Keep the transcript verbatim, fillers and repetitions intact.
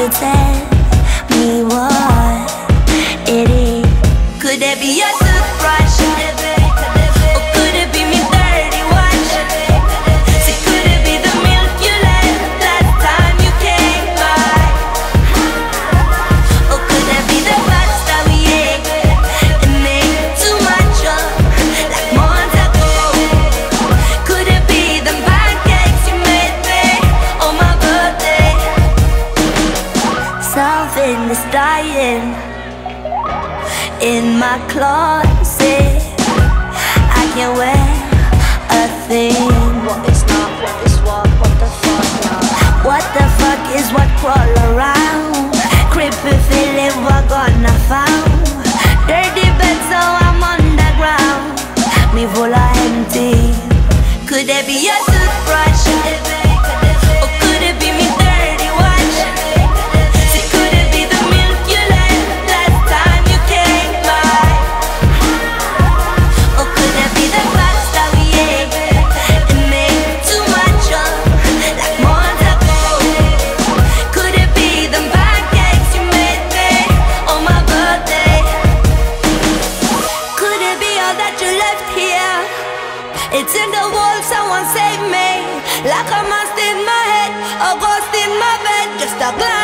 you tell me what it is? Could it be your toothbrush? Or could it be me dirty wash? See, could it be the milk you left last time you came by? Or could it be the pasta we ate and made too much of like months ago? Could it be the pancakes you made me on my birthday? Something is dying in my closet. I can't wear a thing. What is not, what is what, what the fuck now? What the fuck is what crawl around? Creepy feeling we're gonna found. Dirty bed so I'm underground. Me full of empty. Could it be your toothbrush? Or could it be me dirty wash? See, could it be the milk you left last time you came by? Or could it be the pasta we ate and made too much of like months ago? Could it be the pancakes you made me on my birthday? Could it be all that you left here? It's in the wall, someone save me. Like a must in my head, a ghost in my bed, just a glass.